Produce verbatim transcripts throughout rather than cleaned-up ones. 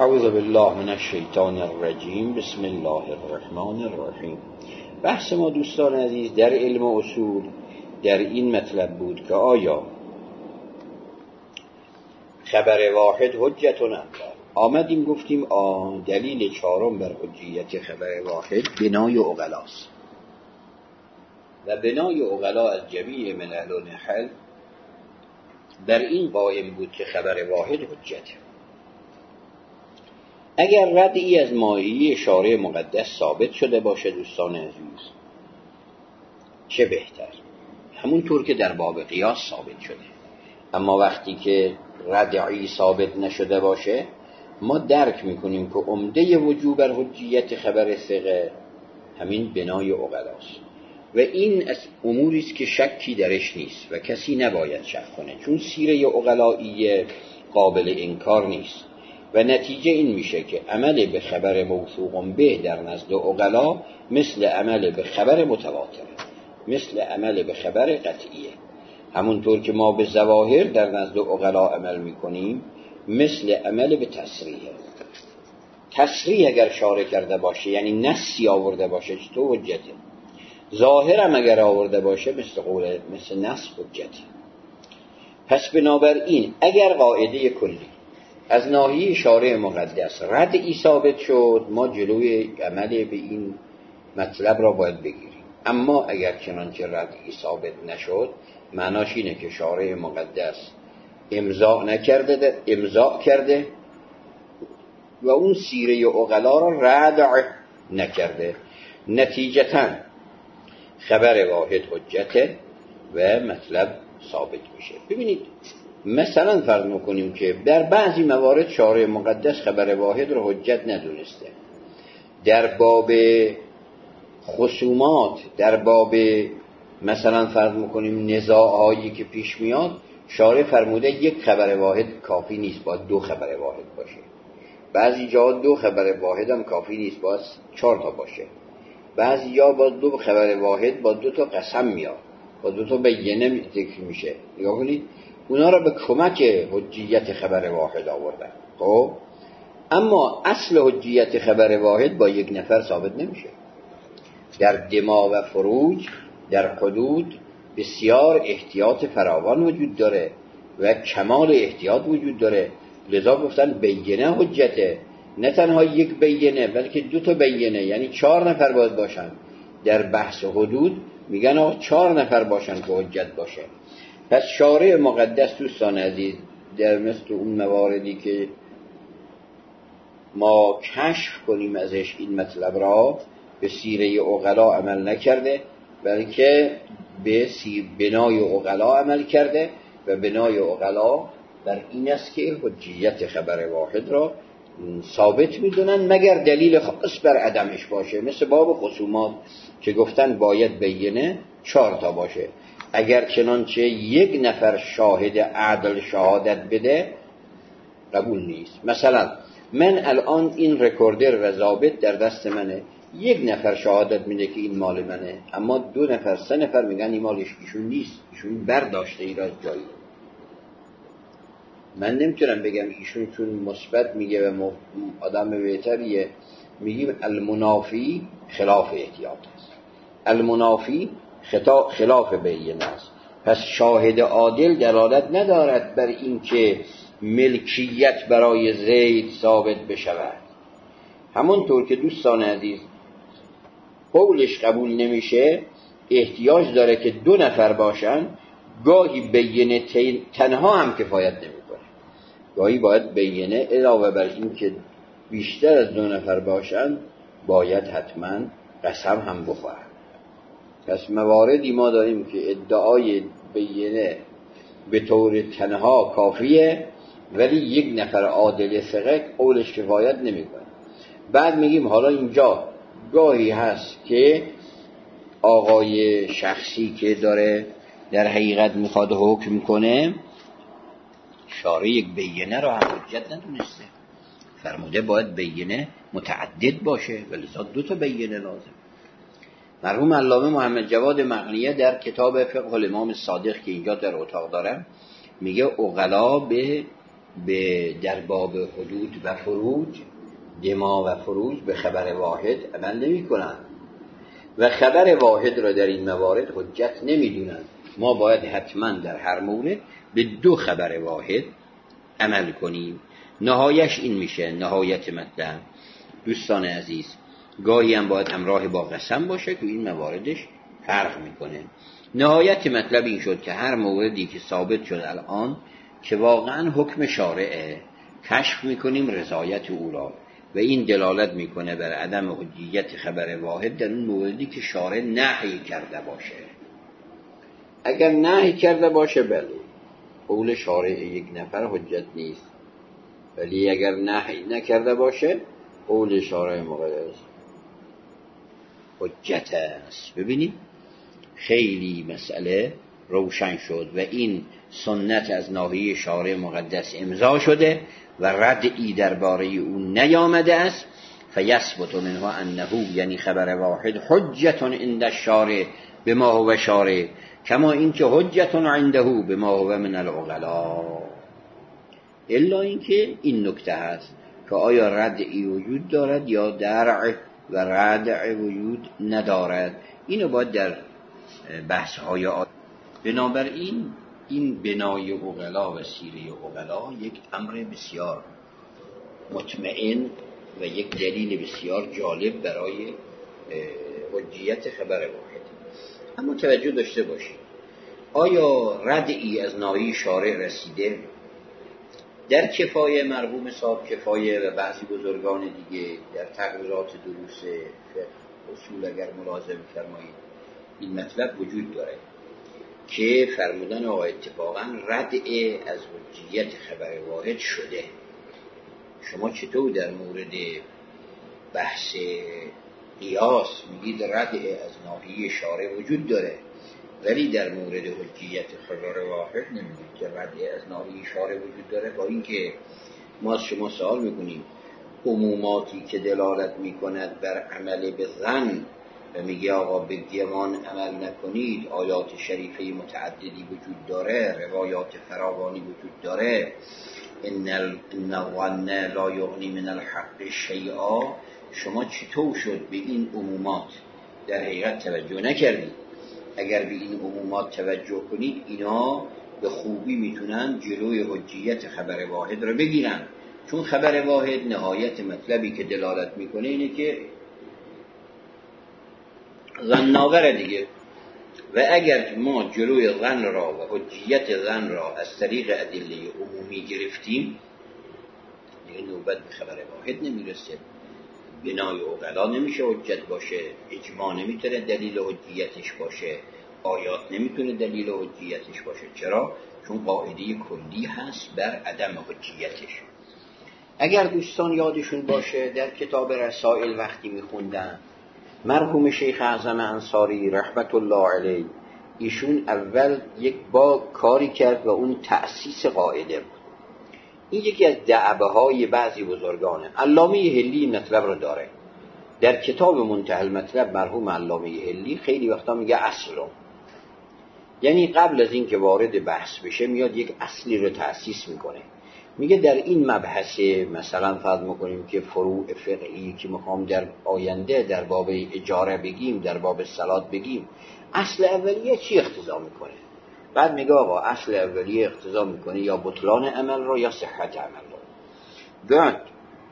اعوذ بالله من الشیطان الرجیم. بسم الله الرحمن الرحیم. بحث ما دوستان عزیز در علم اصول در این مطلب بود که آیا خبر واحد حجت ام لا. آمدیم گفتیم آ دلیل چهارم بر حجیت خبر واحد بنای عقلاست و بنای عقلا از جمیع ملل و نحل بر این قائم بود که خبر واحد حجته. اگر ردی از مایه شارع مقدس ثابت شده باشه دوستان عزیز چه بهتر، همونطور که در باب قیاس ثابت شده. اما وقتی که ردعی ثابت نشده باشه ما درک میکنیم که عمده وجوب بر حجیت خبر ثقه همین بنای عقلاست و این از اموری است که شکی درش نیست و کسی نباید شک کنه، چون سیره عقلایی قابل انکار نیست و نتیجه این میشه که عمل به خبر موثوق به در نزد عقلا مثل عمل به خبر متواتره، مثل عمل به خبر قطعیه. همونطور که ما به ظواهر در نزد عقلا عمل میکنیم مثل عمل به تصریحه. تصریح اگر شارع کرده باشه یعنی نصی آورده باشه تو حجته، ظاهرم اگر آورده باشه مثل قول مثل نص حجته. پس بنابراین اگر قاعده کلی از ناحیه شارع مقدس ردعی ثابت شد ما جلوی عمل به این مطلب را باید بگیریم. اما اگر چنانچه ردعی ثابت نشد معناش اینه که شارع مقدس امضا نکرده، امضا کرده و اون سیره عقلا را ردع نکرده. نتیجتاً خبر واحد حجته و مطلب ثابت میشه. ببینید مثلا فرض میکنیم که در بعضی موارد شارع مقدس خبر واحد را حجت ندونسته. در باب خصومات، در باب مثلا فرض میکنیم نزاعایی که پیش میاد شارع فرموده یک خبر واحد کافی نیست، باید دو خبر واحد باشه. بعضی جا دو خبر واحد هم کافی نیست، باید چهار تا باشه. بعضی جا با دو خبر واحد با دو تا قسم میاد، با دو تا بینه ذکر میشه. نگاه کنید اونا را به کمک حجیت خبر واحد آوردن. خب اما اصل حجیت خبر واحد با یک نفر ثابت نمیشه. در دماء و فروج در حدود بسیار احتیاط فراوان وجود داره و کمال احتیاط وجود داره، لذا گفتن بینه حجته. نه تنها یک بینه بلکه دو تا بینه، یعنی چهار نفر باید باشن. در بحث حدود میگن آقا چهار نفر باشن که حجت باشه. پس شارع مقدس دوستان عزیز در مثل اون مواردی که ما کشف کنیم ازش این مطلب را به سیره عقلا عمل نکرده بلکه به بنای عقلا عمل کرده و بنای عقلا بر این است که حجیت خبر واحد را ثابت میدونن مگر دلیل خاص بر عدمش باشه، مثل باب خصومات که گفتن باید بینه چهار تا باشه. اگر چنانچه یک نفر شاهد عدل شهادت بده قبول نیست. مثلا من الان این رکوردر و ضابط در دست منه، یک نفر شهادت میده که این مال منه، اما دو نفر سه نفر میگن این مالش ایشون نیست، ایشون برداشته ای را جایی. من نمیتونم بگم ایشون چون مثبت میگه و آدم بهتریه، میگیم المنافی خلاف احتیاط است، المنافی خلاف بینه است. پس شاهد عادل دلالت ندارد بر این که ملکیت برای زید ثابت بشود. همونطور که دوستان عزیز قولش قبول نمیشه احتیاج داره که دو نفر باشن، گاهی بینه تنها هم کفایت نمیکنه، گاهی باید بینه علاوه بر این که بیشتر از دو نفر باشن باید حتما قسم هم بخورن. پس مواردی ما داریم که ادعای بینه به طور تنها کافیه ولی یک نفر عادل ثقه قولش کفایت نمیکنه. بعد میگیم حالا اینجا گاهی هست که آقای شخصی که داره در حقیقت میخواد حکم کنه شارع یک بینه را هم حجت ندونسته، فرموده باید بینه متعدد باشه ولی دو تا بینه لازم. مرحوم علامه محمد جواد مغنیه در کتاب فقه الامام الصادق که اینجا در اتاق دارم میگه عقلا به به در باب حدود و فروج، دما و فروج به خبر واحد عمل نمی کنند و خبر واحد را در این موارد حجت نمی دونند. ما باید حتما در هر مورد به دو خبر واحد عمل کنیم. نهایش این میشه، نهایت مطلب دوستان عزیز گاهی هم باید همراه با قسم باشه که این مواردش فرق میکنه. نهایت مطلب این شد که هر موردی که ثابت شد الان که واقعا حکم شارعه، کشف میکنیم رضایت او را و این دلالت میکنه بر عدم حجیت خبر واحد در اون موردی که شارع نهی کرده باشه. اگر نهی کرده باشه بله قول شارع یک نفر حجت نیست، ولی اگر نهی نکرده باشه قول شارع مقدس حجت است. ببینید خیلی مسئله روشن شد و این سنت از ناحیه شارع مقدس امضا شده و ردعی درباره او نیامده است. فیثبت منه انه یعنی خبر واحد حجت عند الشارع بما هو شارع کما اینکه حجت عنده بما هو من العقلاء. الا اینکه این نکته هست که آیا ردعی وجود دارد یا درع و ردع وجود ندارد. اینو باید در بحث های آ... بنابراین این بنای عقلا و سیره عقلا یک امر بسیار مطمئن و یک دلیل بسیار جالب برای حجیت خبر واحد. اما توجه داشته باشید آیا ردعی از ناحیه شارع رسیده؟ در کفایه مرحوم صاحب کفایه و بعضی بزرگان دیگه در تقریرات دروس فقه اصول اگر ملاحظه بفرمایید این مطلب وجود داره که فرمودن آقا اتفاقا ردع از حجیت خبر واحد شده. شما چطور در مورد بحث قیاس میگید ردع از ناحیه شارع وجود داره ولی در مورد حجیت خبر واحد نمیگید که ردع از ناحیه شارع وجود داره؟ با اینکه ما از شما سوال میکنیم عموماتی که دلالت میکند بر عمل به ظن و میگه آقا به گمان عمل نکنید، آیات شریفه متعددی وجود داره، روایات فراوانی وجود داره، ان الظن لا یغنی من الحق شیئا. شما چطور شد به این عمومات در حقیقت توجه نکردید؟ اگر به این عمومات توجه کنید اینا به خوبی میتونن جلوی حجیت خبر واحد رو بگیرن، چون خبر واحد نهایت مطلبی که دلالت میکنه اینه که ظن آور دیگه. و اگر ما جلوی ظن را و حجیت ظن را از طریق ادله عمومی گرفتیم دیگه نوبت به خبر واحد نمیرسه. بنای عقلا نمیشه حجت باشه، اجماع نمیتونه دلیل حجیتش باشه، آیات نمیتونه دلیل حجیتش باشه. چرا؟ چون قاعده کلی هست بر عدم حجیتش. اگر دوستان یادشون باشه در کتاب رسائل وقتی میخوندن مرحوم شیخ اعظم انصاری رحمت الله علیه ایشون اول یک با کاری کرد و اون تأسیس قاعده بود. این یکی از دعبه های بعضی بزرگانه. علامه حلی مطلب رو داره در کتاب منتهی المطلب. مرحوم علامه حلی خیلی وقتا میگه اصل، یعنی قبل از این که وارد بحث بشه میاد یک اصلی رو تأسیس میکنه. میگه در این مبحث مثلا فرض میکنیم که فروع فقهی که میخوام در آینده در باب اجاره بگیم، در باب صلات بگیم، اصل اولیه چی اقتضا میکنه؟ بعد میگه آقا اصل اولیه اقتضا میکنه یا بطلان عمل رو یا صحت عمل رو. بعد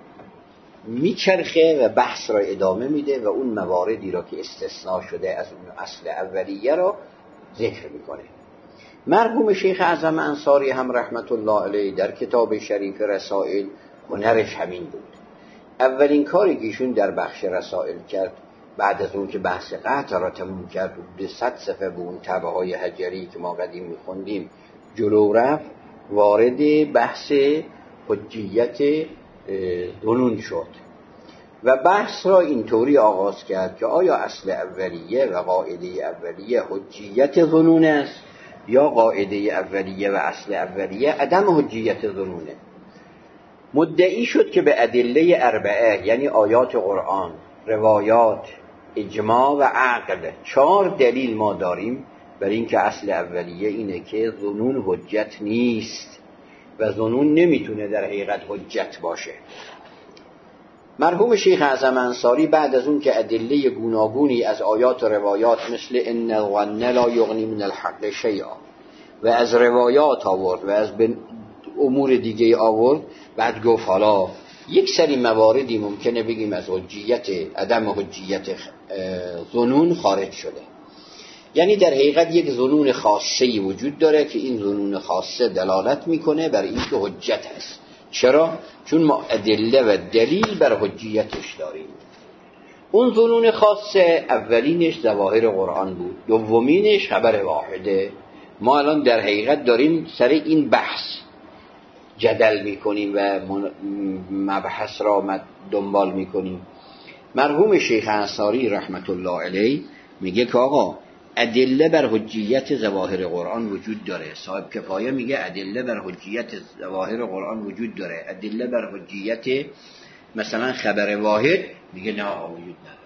میچرخه و بحث را ادامه میده و اون مواردی را که استثناء شده از اون اصل اولیه را ذکر میکنه. مرحوم شیخ اعظم انصاری هم رحمت الله علیه در کتاب شریف رسائل هنرش همین بود. اولین کاری که ایشون در بخش رسائل کرد بعد از اون که بحث قطع را تموم کرد و به صد صفحه به اون تبه های حجری که ما قدیم میخوندیم جلو رفت، وارد بحث حجیت ظنون شد و بحث را اینطوری آغاز کرد که آیا اصل اولیه و قاعده اولیه حجیت ظنون است یا قاعده اولیه و اصل اولیه عدم حجیت ظنونه. مدعی شد که به ادله اربعه یعنی آیات قرآن، روایات، اجماع و عقل چهار دلیل ما داریم بر این که اصل اولیه اینه که ظنون حجت نیست. و ظنون نمیتونه در حقیقت حجت باشه. مرحوم شیخ اعظم انصاری بعد از اون که ادله گوناگونی از آیات و روایات مثل ان الظن لا یغنی من الحق شیئا و از روایات آورد و از امور دیگه آورد، بعد گفت حالا یک سری مواردی ممکنه بگیم از حجیت عدم حجیت ظنون خارج شده. یعنی در حقیقت یک ظنون خاصه‌ای وجود داره که این ظنون خاصه دلالت میکنه بر این که حجت هست. چرا؟ چون ما ادله و دلیل بر حجیتش داریم. اون ظنون خاصه اولینش ظواهر قرآن بود، دومینش خبر واحده. ما الان در حقیقت داریم سر این بحث جدل میکنیم و مبحث را دنبال میکنیم. مرحوم شیخ انصاری رحمت الله علیه میگه که آقا ادله بر حجیت ظواهر قرآن وجود داره. صاحب کفایه میگه ادله بر حجیت ظواهر قرآن وجود داره. ادله بر حجیت مثلا خبر واحد میگه نه وجود نداره.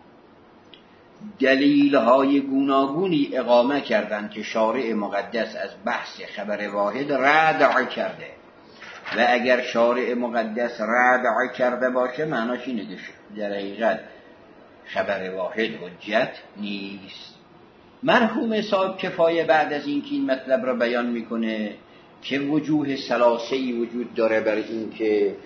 دلیل های گوناگونی اقامه کردن که شارع مقدس از بحث خبر واحد ردع کرده و اگر شارع مقدس ردع کرده باشه معناش اینه که در حقیقت خبر واحد حجت نیست. مرحوم صاحب کفایه بعد از اینکه این مطلب را بیان میکنه که وجوه ثلاثه‌ای وجود داره برای این که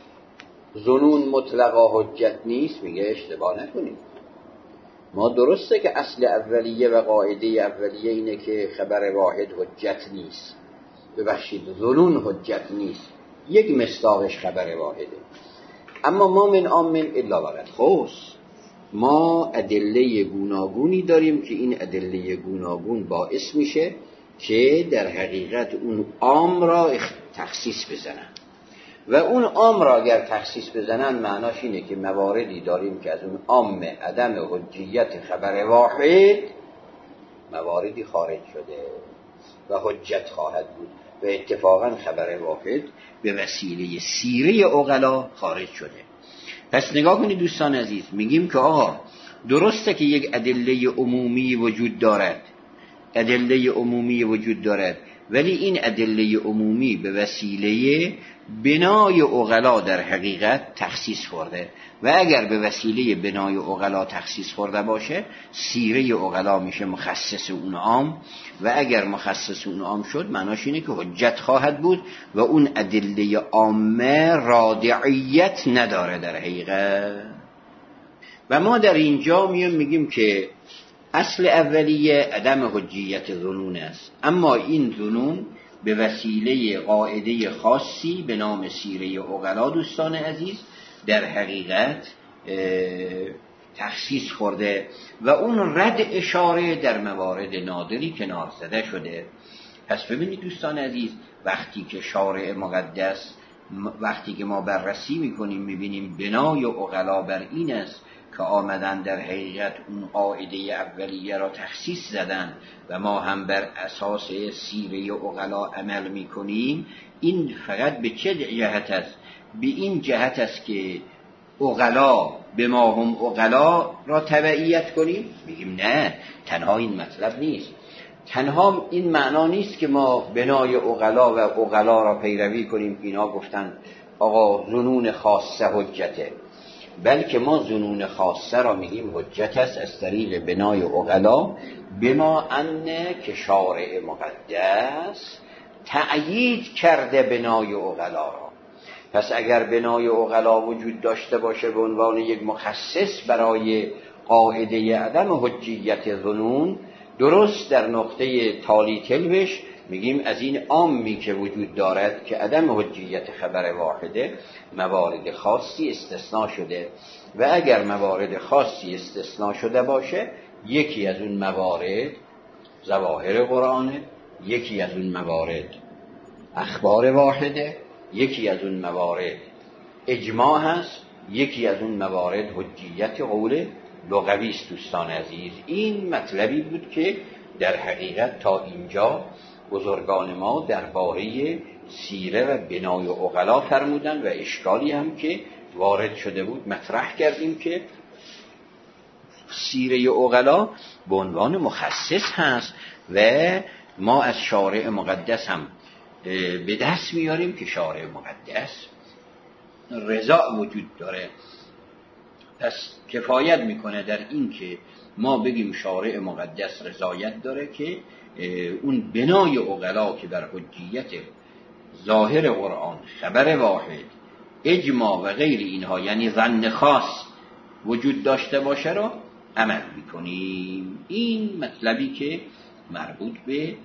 ظنون مطلقا حجت نیست، میگه اشتباه نکنید. ما درسته که اصل اولیه و قاعده اولیه اینه که خبر واحد حجت نیست، ببخشید ظنون حجت نیست، یک مصداقش خبر واحده. اما ما من آمن الا وقد خص، ما ادله گوناگونی داریم که این ادله گوناگون باعث میشه که در حقیقت اون عام را تخصیص بزنن و اون عام را اگر تخصیص بزنن معناش اینه که مواردی داریم که از اون عام عدم حجیت خبر واحد مواردی خارج شده و حجت خواهد بود و اتفاقا خبر واحد به وسیله سیره عقلا خارج شده. پس نگاه کنید دوستان عزیز، میگیم که آقا درسته که یک ادله عمومی وجود دارد، ادله عمومی وجود دارد، ولی این ادله عمومی به وسیله بنای عقلا در حقیقت تخصیص خورده و اگر به وسیله بنای عقلا تخصیص خورده باشه سیره عقلا میشه مخصص اون عام و اگر مخصص اون عام شد معناش اینه که حجت خواهد بود و اون ادله عامه رادعیت نداره در حقیقت. و ما در اینجا میام میگیم که اصل اولیه عدم حجیت ظنون است، اما این ظنون به وسیله قاعده خاصی به نام سیره عقلا دوستان عزیز در حقیقت تخصیص خورده و اون رد اشاره در موارد نادری کنار زده شده. پس ببینید دوستان عزیز، وقتی که شارع مقدس، وقتی که ما بررسی میکنیم میبینیم بنای عقلا بر این است که آمدن در حقیقت اون قاعده اولیه را تخصیص زدن و ما هم بر اساس سیره عقلا عمل میکنیم، این فقط به چه جهت است؟ به این جهت است که عقلا به ما هم عقلا را تبعیت کنیم؟ میگیم نه، تنها این مطلب نیست. تنها این معنا نیست که ما بنای عقلا و عقلا را پیروی کنیم، اینا گفتن آقا ظنون خاصه حجته، بلکه ما ظنون خاصه را میگیم حجت است از طریق بنای عقلا، بما انه که شارع مقدس تأیید کرده بنای عقلا را. پس اگر بنای عقلا وجود داشته باشه به عنوان یک مخصص برای قاعده عدم حجیت ظنون، درست در نقطه تالی تلوش میگیم از این عامی که وجود دارد که عدم حجیت خبر واحده موارد خاصی استثناء شده و اگر موارد خاصی استثناء شده باشه یکی از اون موارد ظواهر قرآنه، یکی از اون موارد اخبار واحده، یکی از اون موارد اجماع هست، یکی از اون موارد حجیت قول لغوی است. دوستان عزیز، این مطلبی بود که در حقیقت تا اینجا بزرگان ما درباره سیره و بنای عقلا فرمودن و اشکالی هم که وارد شده بود مطرح کردیم که سیره عقلا به عنوان مخصص هست و ما از شارع مقدس هم به دست میاریم که شارع مقدس رضا وجود داره. پس کفایت میکنه در این که ما بگیم شارع مقدس رضایت داره که اون بنای عقلا که بر حجیت ظاهر قرآن، خبر واحد، اجماع و غیر اینها، یعنی ظن خاص وجود داشته باشه را عمل میکنیم. این مطلبی که مربوط به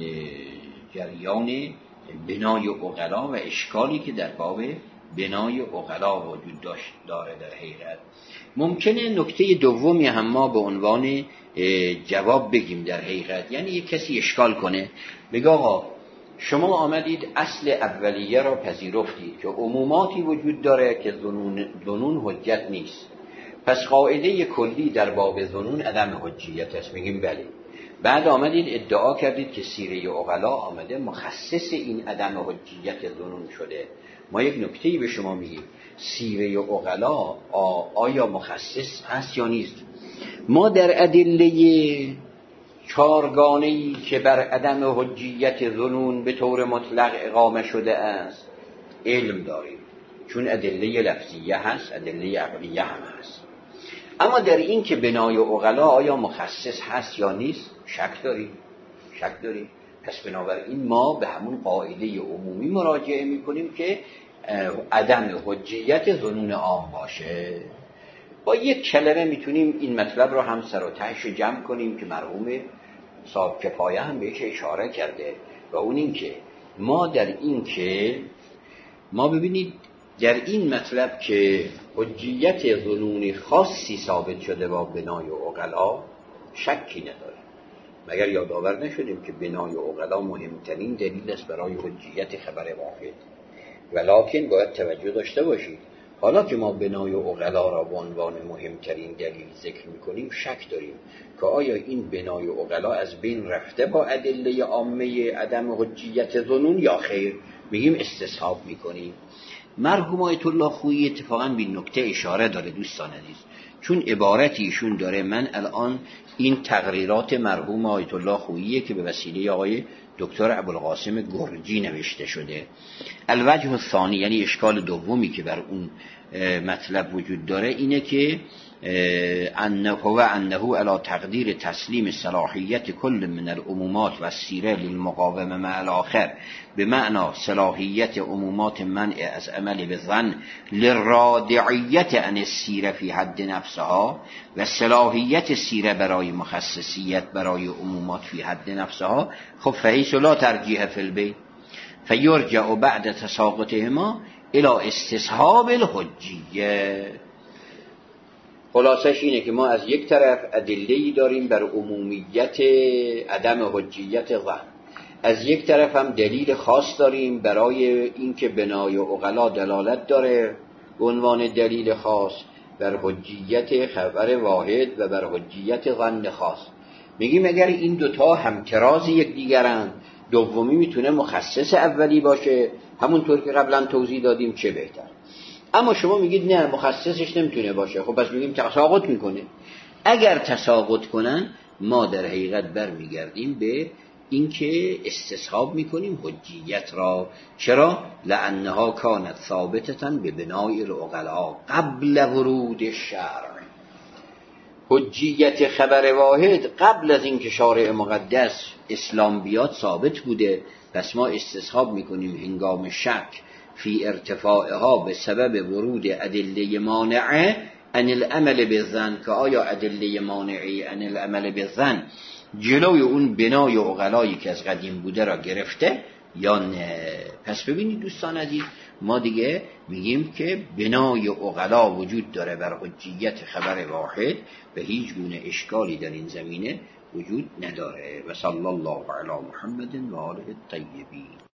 جریان بنای عقلا و اشکالی که در باب بنای عقلا وجود داشت داره در حقیقت. ممکنه نکته دومی هم ما به عنوان جواب بگیم در حقیقت، یعنی یک کسی اشکال کنه بگه آقا شما آمدید اصل اولیه را پذیرفتید که عموماتی وجود داره که ظنون, ظنون حجت نیست، پس قاعده کلی در باب ظنون عدم حجیت است. میگیم بله. بعد آمدید ادعا کردید که سیره عقلا آمده مخصص این عدم حجیت ظنون شده. ما یک نکته‌ای به شما میگیم، سیره عقلا آیا مخصص هست یا نیست؟ ما در ادله چارگانه‌ای که بر عدم حجیت ظنون به طور مطلق اقامه شده است علم داریم، چون ادله لفظیه هست، ادله عقلیه هم هست. اما در این که بنای عقلا آیا مخصص هست یا نیست شک داریم شک داریم پس بنابراین ما به همون قاعده عمومی مراجعه میکنیم که عدم حجیت ظنون عام باشه. با یک کلمه میتونیم این مطلب رو هم سر و تهش جمع کنیم که مرحوم صاحب کفایه هم بهش اشاره کرده، و اون این که ما در این که ما ببینید در این مطلب که حجیت ظنون خاصی ثابت شده با بنای عقلا شکی نداره، مگر یادآور نشدیم که بنای عقلا مهمترین دلیل است برای حجیت خبر واحد. ولکن باید توجه داشته باشید حالا که ما بنای عقلا را به عنوان مهمترین دلیل ذکر میکنیم شک داریم که آیا این بنای عقلا از بین رفته با ادله عامه عدم حجیت ظنون یا خیر. میگیم استصحاب میکنیم. مرحوم آیت الله خویی اتفاقا به نکته اشاره داره دوستان عزیز، چون عبارتی ایشون داره. من الان این تقریرات مرحوم آیت الله خویی که به وسیله آقای دکتر ابوالقاسم گرجی نوشته شده. الوجه الثانی، یعنی اشکال دومی که بر اون مطلب وجود داره اینه که انه و انه علی تقدیر تسلیم صلاحیت کل من العمومات و السیره للمقاومه مع الاخر، به معنی صلاحیت عمومات منع از عمل بالظن للرادعیت عن السیره فی حد نفسها، و صلاحیت سیره برای مخصصیت برای عمومات فی حد نفسها. خب فحیث لا ترجیح فی البین فیرجع بعد تساقطهما الى استصحاب الحجیه. خلاصش اینه که ما از یک طرف ادله‌ای داریم بر عمومیت عدم حجیت ظن، از یک طرف هم دلیل خاص داریم برای اینکه بنای عقلا دلالت داره به عنوان دلیل خاص بر حجیت خبر واحد و بر حجیت ظن خاص. میگیم اگر این دوتا همتراز یک دیگرن، دومی میتونه مخصص اولی باشه، همونطور که قبلا توضیح دادیم، چه بهتر. اما شما میگید نه مخصصش نمیتونه باشه، خب پس میگیم تساقط میکنه. اگر تساقط کنن ما در حقیقت برمیگردیم به اینکه استصحاب میکنیم حجیت را. چرا؟ لانها کانت ثابتة ببنای العقلاء قبل ورود الشرع. حجیت خبر واحد قبل از اینکه شارع مقدس اسلام بیاد ثابت بوده، پس ما استصحاب میکنیم هنگام شک فی ارتفاعها به سبب ورود ادله مانعه عن العمل بالظن، که آیا ادله مانعی عن العمل بالظن جلوی اون بنای عقلایی که از قدیم بوده را گرفته یا نه. پس ببینید دوستان عزیز، ما دیگه میگیم که بنای عقلا وجود داره بر حجیت خبر واحد و هیچ گونه اشکالی در این زمینه وجود نداره. و صلی الله علی محمد و آله الطیبین.